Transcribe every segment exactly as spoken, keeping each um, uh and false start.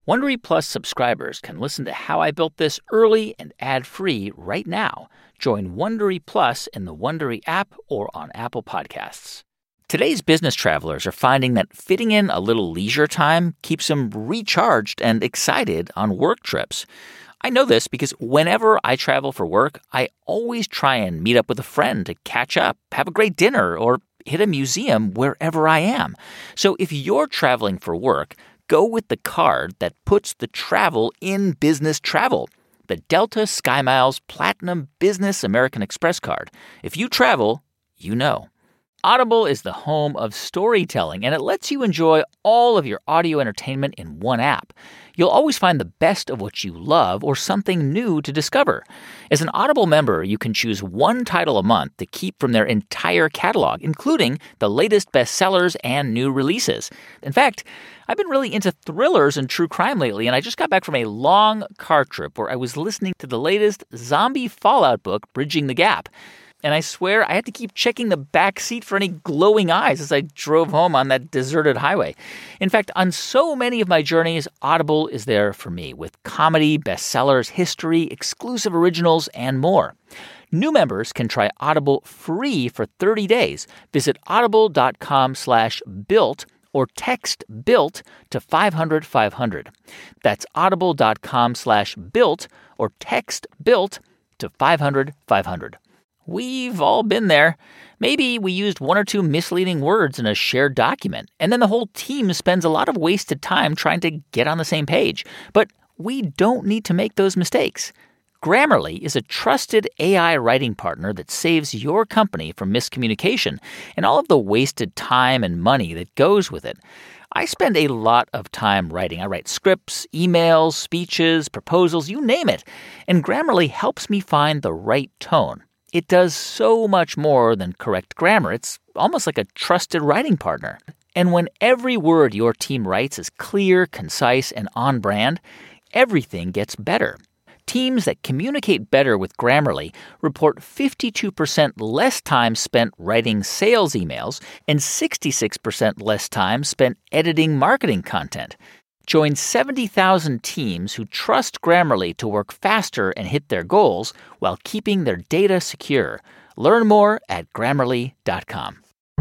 Wondery Plus subscribers can listen to How I Built This early and ad-free right now. Join Wondery Plus in the Wondery app or on Apple Podcasts. Today's business travelers are finding that fitting in a little leisure time keeps them recharged and excited on work trips. I know this because whenever I travel for work, I always try and meet up with a friend to catch up, have a great dinner, or hit a museum wherever I am. So if you're traveling for work, go with the card that puts the travel in business travel. The Delta SkyMiles Platinum Business American Express card. If you travel, you know. Audible is the home of storytelling, and it lets you enjoy all of your audio entertainment in one app. You'll always find the best of what you love or something new to discover. As an Audible member, you can choose one title a month to keep from their entire catalog, including the latest bestsellers and new releases. In fact, I've been really into thrillers and true crime lately, and I just got back from a long car trip where I was listening to the latest zombie Fallout book, Bridging the Gap. And I swear I had to keep checking the back seat for any glowing eyes as I drove home on that deserted highway. In fact, on so many of my journeys, Audible is there for me with comedy, bestsellers, history, exclusive originals, and more. New members can try Audible free for thirty days. Visit audible.com slash built or text BUILT to five hundred five hundred. That's audible.com slash built or text BUILT to five hundred five hundred. We've all been there. Maybe we used one or two misleading words in a shared document, and then the whole team spends a lot of wasted time trying to get on the same page. But we don't need to make those mistakes. Grammarly is a trusted A I writing partner that saves your company from miscommunication and all of the wasted time and money that goes with it. I spend a lot of time writing. I write scripts, emails, speeches, proposals, you name it. And Grammarly helps me find the right tone. It does so much more than correct grammar. It's almost like a trusted writing partner. And when every word your team writes is clear, concise, and on brand, everything gets better. Teams that communicate better with Grammarly report fifty-two percent less time spent writing sales emails and sixty-six percent less time spent editing marketing content. Join seventy thousand teams who trust Grammarly to work faster and hit their goals while keeping their data secure. Learn more at grammarly dot com.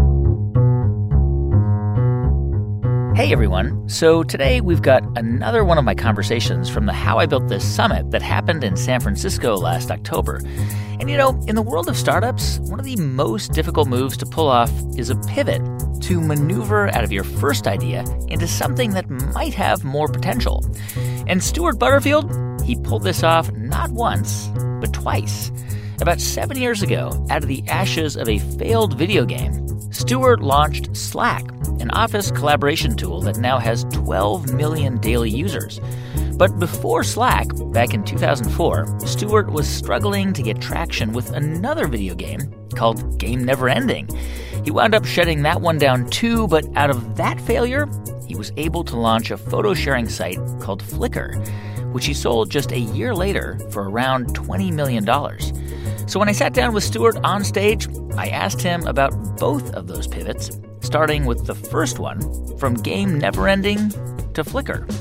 Hey everyone, so today we've got another one of my conversations from the How I Built This Summit that happened in San Francisco last October. And you know, in the world of startups, one of the most difficult moves to pull off is a pivot, to maneuver out of your first idea into something that might have more potential. And Stuart Butterfield, he pulled this off not once, but twice. About seven years ago, out of the ashes of a failed video game, Stuart launched Slack, an office collaboration tool that now has twelve million daily users. But before Slack, back in two thousand four, Stuart was struggling to get traction with another video game called Game Never Ending. He wound up shutting that one down too, but out of that failure, he was able to launch a photo-sharing site called Flickr, which he sold just a year later for around twenty million dollars. So when I sat down with Stuart on stage, I asked him about both of those pivots, starting with the first one, from Game Never Ending to Flickr.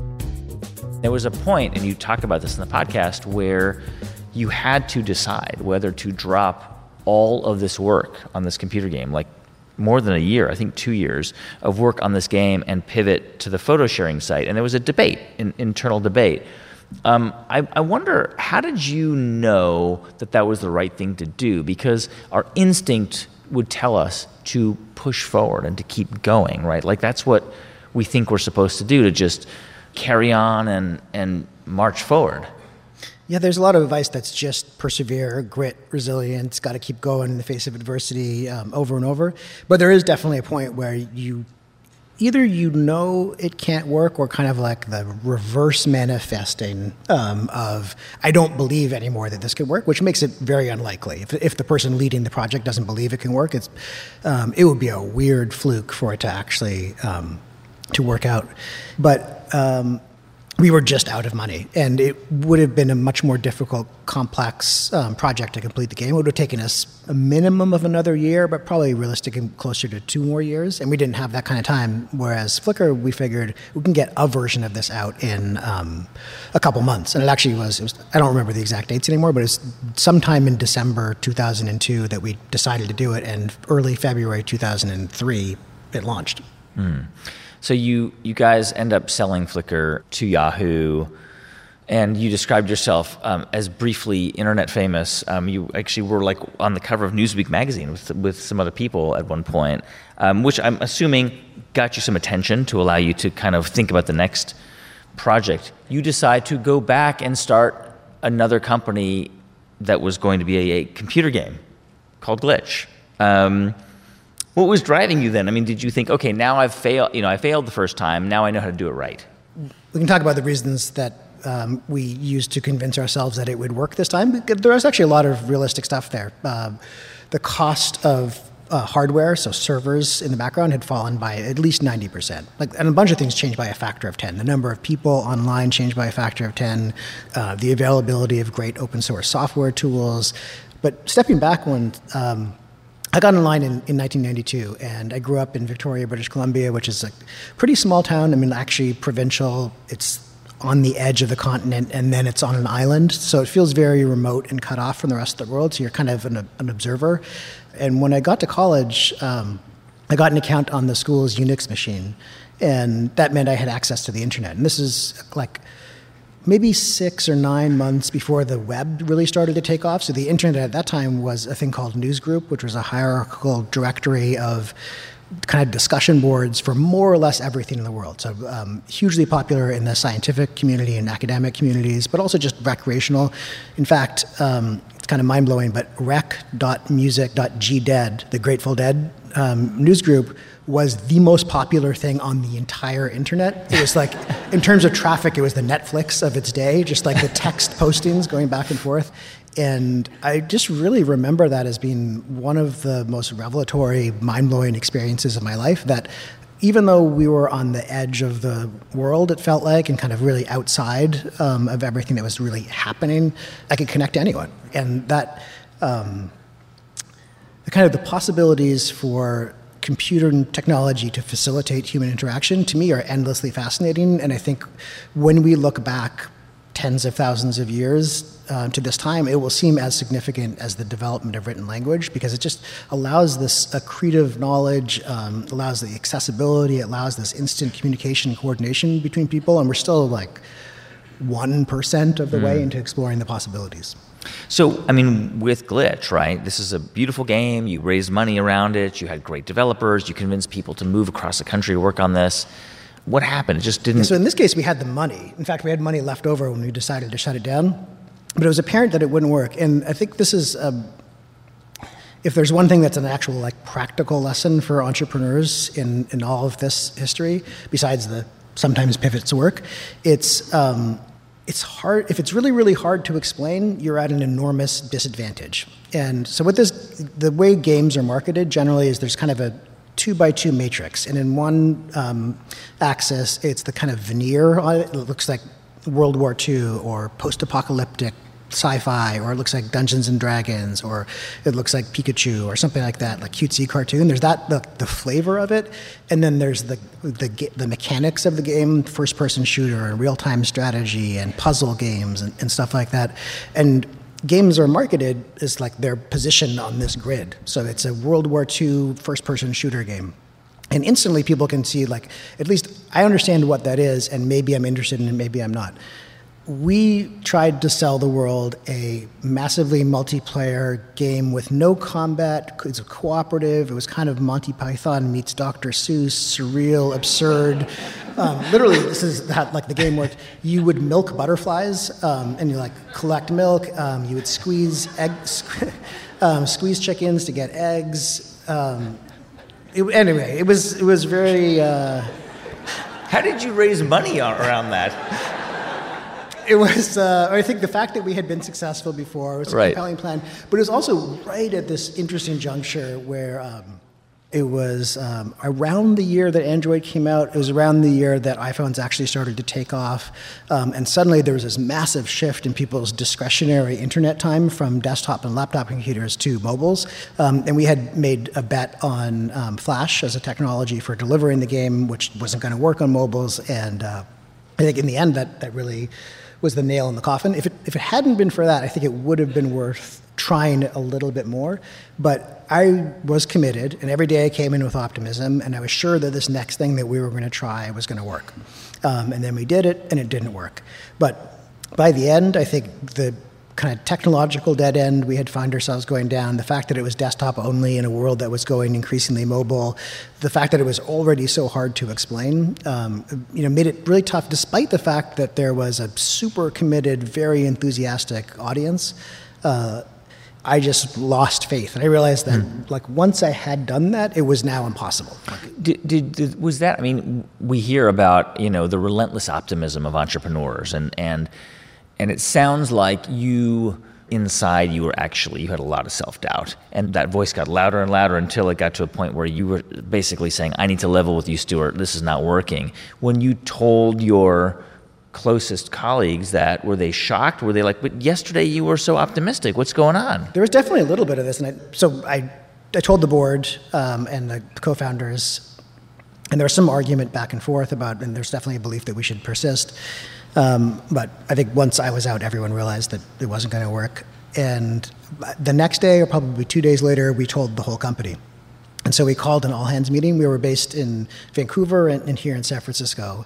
There was a point, and you talk about this in the podcast, where you had to decide whether to drop all of this work on this computer game, like more than a year, I think two years, of work on this game and pivot to the photo sharing site. And there was a debate, an internal debate. Um, I, I wonder, how did you know that that was the right thing to do? Because our instinct would tell us to push forward and to keep going, right? Like that's what we think we're supposed to do, to just carry on and, and march forward. Yeah, there's a lot of advice that's just persevere, grit, resilience, got to keep going in the face of adversity um, over and over. But there is definitely a point where you either you know it can't work, or kind of like the reverse manifesting um, of, I don't believe anymore that this can work, which makes it very unlikely. If, if the person leading the project doesn't believe it can work, it's um, it would be a weird fluke for it to actually um, to work out. But um, we were just out of money, and it would have been a much more difficult, complex um, project to complete the game. It would have taken us a minimum of another year, but probably realistically closer to two more years, and we didn't have that kind of time. Whereas Flickr, we figured we can get a version of this out in um, a couple months, and it actually was, it was, I don't remember the exact dates anymore, but it was sometime in December two thousand two that we decided to do it, and early February two thousand three, it launched. Mm. So you you guys end up selling Flickr to Yahoo, and you described yourself um, as briefly internet famous. Um, you actually were like on the cover of Newsweek magazine with with some other people at one point, um, which I'm assuming got you some attention to allow you to kind of think about the next project. You decide to go back and start another company that was going to be a, a computer game called Glitch. Um, What was driving you then? I mean, did you think, okay, now I've failed, you know, I failed the first time, now I know how to do it right? We can talk about the reasons that um, we used to convince ourselves that it would work this time. There was actually a lot of realistic stuff there. Uh, the cost of uh, hardware, so servers in the background, had fallen by at least ninety percent. Like, and a bunch of things changed by a factor of ten. The number of people online changed by a factor of ten. Uh, the availability of great open source software tools. But stepping back one, um, I got online in, in nineteen ninety-two, and I grew up in Victoria, British Columbia, which is a pretty small town. I mean, actually provincial. It's on the edge of the continent, and then it's on an island. So it feels very remote and cut off from the rest of the world. So you're kind of an, an observer. And when I got to college, um, I got an account on the school's Unix machine, and that meant I had access to the internet. And this is like maybe six or nine months before the web really started to take off. So the internet at that time was a thing called Newsgroup, which was a hierarchical directory of kind of discussion boards for more or less everything in the world. So um, hugely popular in the scientific community and academic communities, but also just recreational. In fact, um, it's kind of mind-blowing, but rec dot music dot g dead, the Grateful Dead um, newsgroup, was the most popular thing on the entire internet. It was like, in terms of traffic, it was the Netflix of its day, just like the text postings going back and forth. And I just really remember that as being one of the most revelatory, mind-blowing experiences of my life, that even though we were on the edge of the world, it felt like, and kind of really outside um, of everything that was really happening, I could connect to anyone. And that, um, the kind of the possibilities for computer technology to facilitate human interaction, to me, are endlessly fascinating. And I think when we look back tens of thousands of years uh, to this time, it will seem as significant as the development of written language, because it just allows this accretive knowledge, um, allows the accessibility, it allows this instant communication and coordination between people, and we're still like one percent of the mm. way into exploring the possibilities. So, I mean, with Glitch, right, this is a beautiful game, you raised money around it, you had great developers, you convinced people to move across the country to work on this. What happened? It just didn't... Yeah, so in this case, we had the money. In fact, we had money left over when we decided to shut it down. But it was apparent that it wouldn't work. And I think this is, um, if there's one thing that's an actual like practical lesson for entrepreneurs in, in all of this history, besides the sometimes pivots work, it's... Um, It's hard, if it's really, really hard to explain, you're at an enormous disadvantage. And so what this, the way games are marketed generally is there's kind of a two by two matrix. And in one um, axis, it's the kind of veneer on it. It looks like World War Two or post-apocalyptic sci-fi, or it looks like Dungeons and Dragons, or it looks like Pikachu or something like that, like cutesy cartoon. There's that, the, the flavor of it, and then there's the, the the mechanics of the game, first-person shooter and real-time strategy and puzzle games and, and stuff like that. And games are marketed as like they're positioned on this grid. So it's a World War Two first-person shooter game. And instantly people can see, like, at least I understand what that is, and maybe I'm interested in it, maybe I'm not. We tried to sell the world a massively multiplayer game with no combat. It's a cooperative. It was kind of Monty Python meets Doctor Seuss, surreal, absurd. Um, literally, this is that, like the game where you would milk butterflies, um, and you like collect milk. Um, you would squeeze egg, um, squeeze chickens to get eggs. Um, it, anyway, it was it was very. Uh, How did you raise money around that? It was, uh, I think the fact that we had been successful before was a right. compelling plan, but it was also right at this interesting juncture where um, It was um, around the year that Android came out. It was around the year that iPhones actually started to take off. Um, and suddenly there was this massive shift in people's discretionary internet time from desktop and laptop computers to mobiles. Um, and we had made a bet on um, Flash as a technology for delivering the game, which wasn't going to work on mobiles. And uh, I think in the end that, that really was the nail in the coffin. If it, if it hadn't been for that, I think it would have been worth trying it a little bit more. But I was committed, and every day I came in with optimism, and I was sure that this next thing that we were going to try was going to work. Um, and then we did it, and it didn't work. But by the end, I think the kind of technological dead end we had found ourselves going down, the fact that it was desktop only in a world that was going increasingly mobile, the fact that it was already so hard to explain, um, you know, made it really tough, despite the fact that there was a super committed, very enthusiastic audience. Uh, I just lost faith, and I realized that, mm. like, once I had done that, it was now impossible. Did, did, did was that? I mean, we hear about, you know, the relentless optimism of entrepreneurs, and and and it sounds like you inside you were actually you had a lot of self-doubt, and that voice got louder and louder until it got to a point where you were basically saying, "I need to level with you, Stuart. This is not working." When you told your closest colleagues that, were they shocked? Were they like, but yesterday you were so optimistic. What's going on? There was definitely a little bit of this. And I, so I, I told the board um, and the co-founders, and there was some argument back and forth about, and there's definitely a belief that we should persist. Um, but I think once I was out, everyone realized that it wasn't going to work. And the next day, or probably two days later, we told the whole company. And so we called an all-hands meeting. We were based in Vancouver and, and here in San Francisco.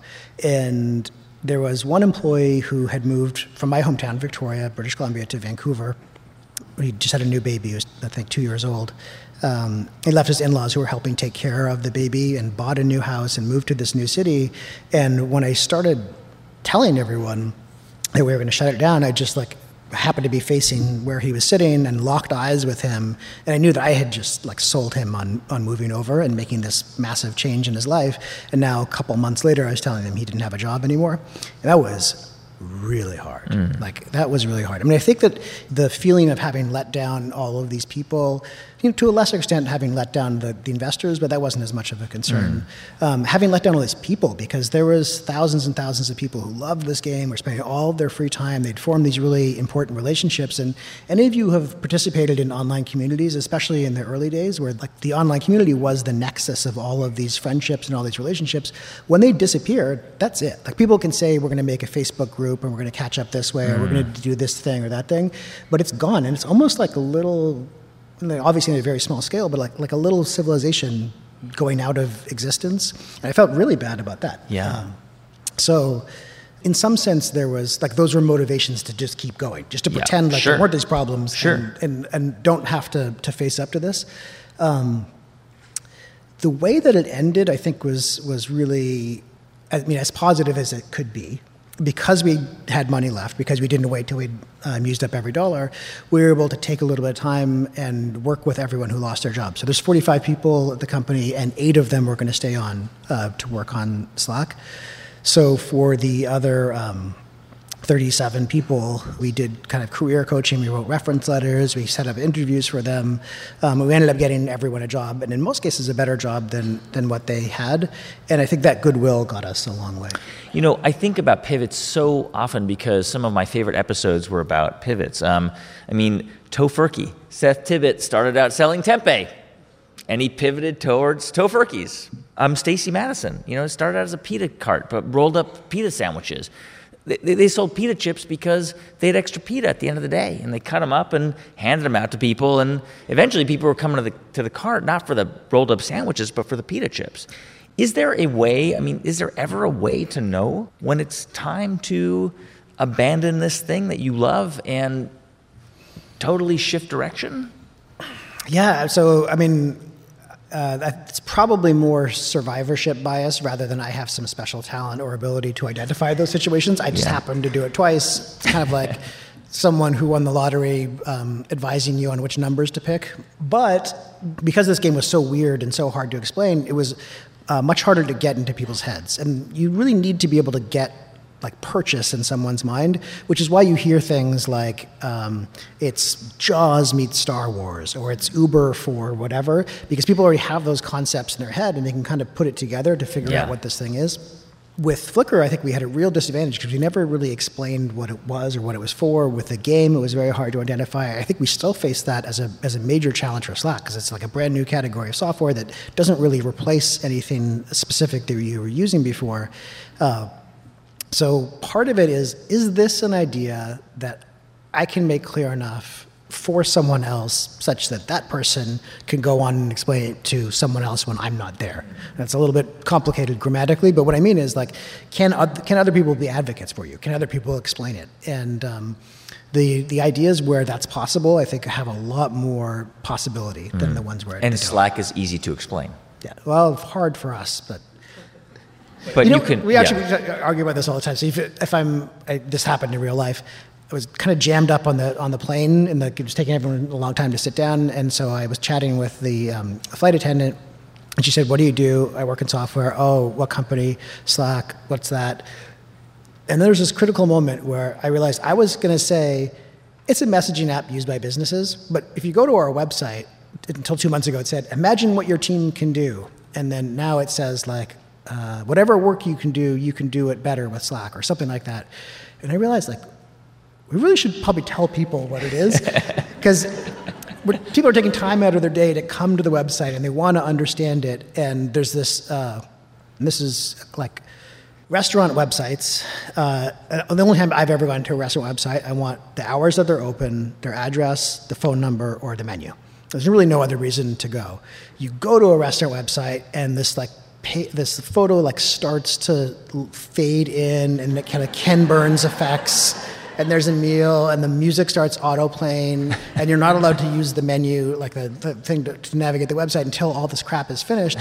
And there was one employee who had moved from my hometown, Victoria, British Columbia, to Vancouver. He just had a new baby. He was, I think, two years old. Um, he left his in-laws who were helping take care of the baby and bought a new house and moved to this new city. And when I started telling everyone that we were going to shut it down, I just like happened to be facing where he was sitting and locked eyes with him. And I knew that I had just like sold him on, on moving over and making this massive change in his life. And now a couple months later, I was telling him he didn't have a job anymore. And that was really hard. Mm. Like that was really hard. I mean, I think that the feeling of having let down all of these people, you know, to a lesser extent having let down the, the investors, but that wasn't as much of a concern. Mm. Um, having let down all these people, because there was thousands and thousands of people who loved this game, were spending all of their free time, they'd formed these really important relationships. And any of you who have participated in online communities, especially in the early days, where like the online community was the nexus of all of these friendships and all these relationships, when they disappeared, that's it. Like people can say, we're going to make a Facebook group and we're going to catch up this way, mm. or we're going to do this thing or that thing, but it's gone. And it's almost like a little, obviously on a very small scale, but like like a little civilization going out of existence. And I felt really bad about that. Yeah. Um, so in some sense, there was, like those were motivations to just keep going, just to yeah, pretend like sure. there weren't these problems sure. and, and, and don't have to, to face up to this. Um, the way that it ended, I think, was was really, I mean, as positive as it could be. Because we had money left, because we didn't wait till we'd um, used up every dollar, we were able to take a little bit of time and work with everyone who lost their jobs. So there's forty-five people at the company, and eight of them were going to stay on uh, to work on Slack. So for the other um, thirty-seven people, we did kind of career coaching. We wrote reference letters. We set up interviews for them. Um, we ended up getting everyone a job, and in most cases, a better job than than what they had. And I think that goodwill got us a long way. You know, I think about pivots so often because some of my favorite episodes were about pivots. Um, I mean, Tofurkey, Seth Tibbott started out selling tempeh, and he pivoted towards Tofurkeys. Um, Stacey Madison, you know, started out as a pita cart, but rolled up pita sandwiches. They, they sold pita chips because they had extra pita at the end of the day, and they cut them up and handed them out to people, and eventually people were coming to the to the cart, not for the rolled up sandwiches, but for the pita chips. Is there a way, I mean, is there ever a way to know when it's time to abandon this thing that you love and totally shift direction? Yeah, so, I mean, uh, that's probably more survivorship bias rather than I have some special talent or ability to identify those situations. I just yeah. happened to do it twice. It's kind of like someone who won the lottery um, advising you on which numbers to pick. But because this game was so weird and so hard to explain, it was uh, much harder to get into people's heads. And you really need to be able to get like purchase in someone's mind, which is why you hear things like um, it's Jaws meets Star Wars, or it's Uber for whatever, because people already have those concepts in their head and they can kind of put it together to figure yeah. out what this thing is. With Flickr, I think we had a real disadvantage because we never really explained what it was or what it was for. With the game, it was very hard to identify. I think we still face that as a as a major challenge for Slack because it's like a brand new category of software that doesn't really replace anything specific that you were using before. Uh, so part of it is, is this an idea that I can make clear enough for someone else such that that person can go on and explain it to someone else when I'm not there? That's a little bit complicated grammatically, but what I mean is, like, can can other people be advocates for you? Can other people explain it? And um, the the ideas where that's possible, I think, have a lot more possibility mm. than the ones where and Slack is easy to explain. Yeah, well, hard for us, but. But you, know, you can. We actually yeah. argue about this all the time. So if, it, if I'm, I, this happened in real life. I was kind of jammed up on the on the plane, and the, it was taking everyone a long time to sit down. And so I was chatting with the um, flight attendant, and she said, "What do you do?" "I work in software." "Oh, what company?" "Slack." "What's that?" And there was this critical moment where I realized I was going to say, "It's a messaging app used by businesses." But if you go to our website, until two months ago, it said, "Imagine what your team can do," and then now it says like, uh, "Whatever work you can do, you can do it better with Slack," or something like that. And I realized, like, we really should probably tell people what it is, because people are taking time out of their day to come to the website and they want to understand it. And there's this, uh, and this is like restaurant websites. Uh, the only time I've ever gone to a restaurant website, I want the hours that they're open, their address, the phone number, or the menu. There's really no other reason to go. You go to a restaurant website and this like pay, this photo like starts to fade in, and it kind of Ken Burns effects. And there's a meal, and the music starts auto-playing, and you're not allowed to use the menu, like the, the thing to, to navigate the website, until all this crap is finished.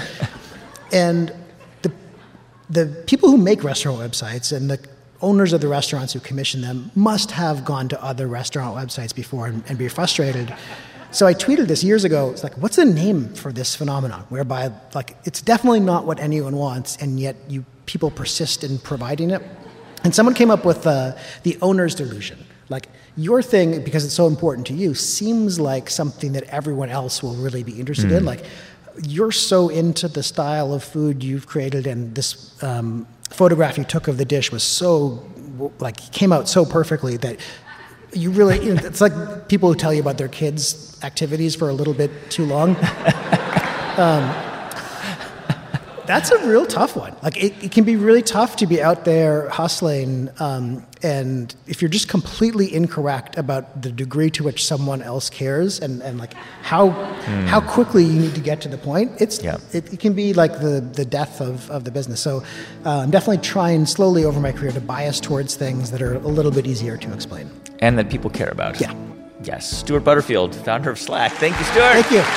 And the the people who make restaurant websites and the owners of the restaurants who commission them must have gone to other restaurant websites before and, and be frustrated. So I tweeted this years ago. It's like, what's the name for this phenomenon whereby, like, it's definitely not what anyone wants, and yet you people persist in providing it? And someone came up with uh, the owner's delusion. Like, your thing, because it's so important to you, seems like something that everyone else will really be interested mm. in. Like, you're so into the style of food you've created, and this um, photograph you took of the dish was so, like, came out so perfectly that you really, you know, it's like people who tell you about their kids' activities for a little bit too long. um, That's a real tough one. Like, it, it can be really tough to be out there hustling, um, and if you're just completely incorrect about the degree to which someone else cares, and, and like how mm. how quickly you need to get to the point, it's yeah. it, it can be like the, the death of, of the business. So uh, I'm definitely trying slowly over my career to bias towards things that are a little bit easier to explain. And that people care about. Yeah. Yes. Stuart Butterfield, founder of Slack. Thank you, Stuart. Thank you.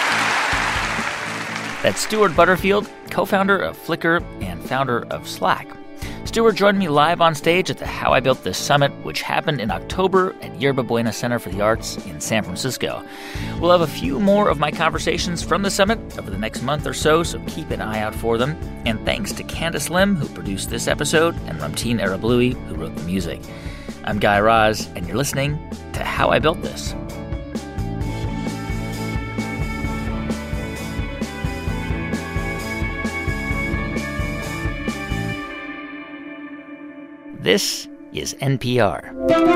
That's Stuart Butterfield, co-founder of Flickr and founder of Slack. Stuart joined me live on stage at the How I Built This Summit, which happened in October at Yerba Buena Center for the Arts in San Francisco. We'll have a few more of my conversations from the summit over the next month or so, so keep an eye out for them. And thanks to Candice Lim, who produced this episode, and Ramtin Arablouei, who wrote the music. I'm Guy Raz, and you're listening to How I Built This. This is N P R.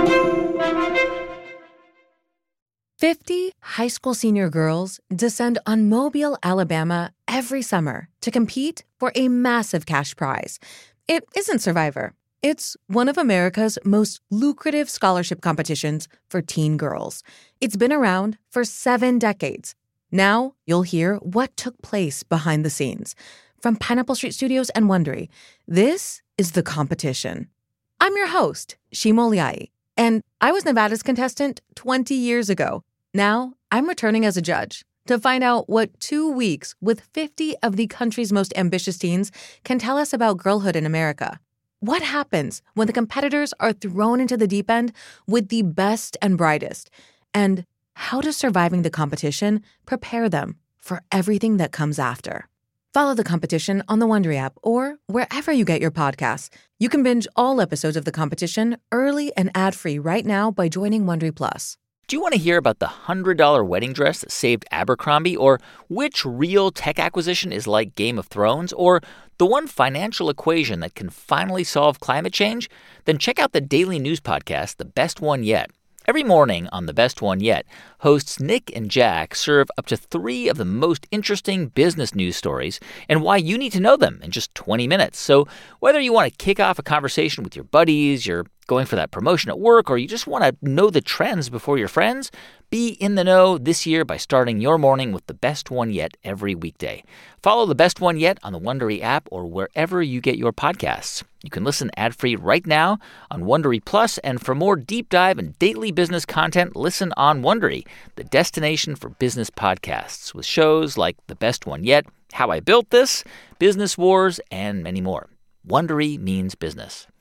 fifty high school senior girls descend on Mobile, Alabama every summer to compete for a massive cash prize. It isn't Survivor. It's one of America's most lucrative scholarship competitions for teen girls. It's been around for seven decades. Now you'll hear what took place behind the scenes. From Pineapple Street Studios and Wondery, this is The Competition. I'm your host, Shima Oliai, and I was Nevada's contestant twenty years ago. Now I'm returning as a judge to find out what two weeks with fifty of the country's most ambitious teens can tell us about girlhood in America. What happens when the competitors are thrown into the deep end with the best and brightest? And how does surviving the competition prepare them for everything that comes after? Follow The Competition on the Wondery app or wherever you get your podcasts. You can binge all episodes of The Competition early and ad-free right now by joining Wondery Plus. Do you want to hear about the one hundred dollars wedding dress that saved Abercrombie, or which real tech acquisition is like Game of Thrones, or the one financial equation that can finally solve climate change? Then check out the daily news podcast, The Best One Yet. Every morning on The Best One Yet, hosts Nick and Jack serve up to three of the most interesting business news stories and why you need to know them in just twenty minutes. So whether you want to kick off a conversation with your buddies, you're going for that promotion at work, or you just want to know the trends before your friends, be in the know this year by starting your morning with The Best One Yet every weekday. Follow The Best One Yet on the Wondery app or wherever you get your podcasts. You can listen ad-free right now on Wondery Plus, and for more deep dive and daily business content, listen on Wondery, the destination for business podcasts, with shows like The Best One Yet, How I Built This, Business Wars, and many more. Wondery means business.